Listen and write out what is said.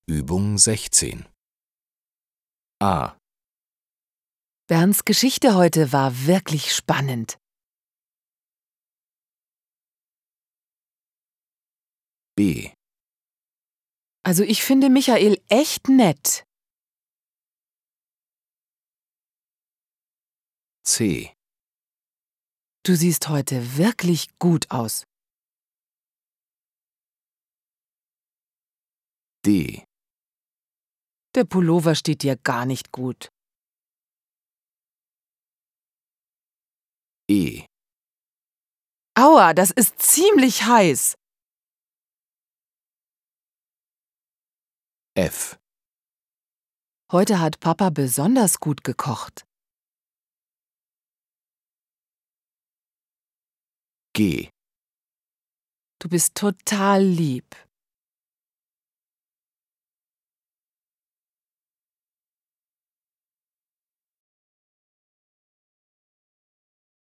Übung 16. A. Bernds Geschichte heute war wirklich spannend. B. Also ich finde Michael echt nett. C. Du siehst heute wirklich gut aus. D. Der Pullover steht dir gar nicht gut. E. Aua, das ist ziemlich heiß. F. Heute hat Papa besonders gut gekocht. G. Du bist total lieb.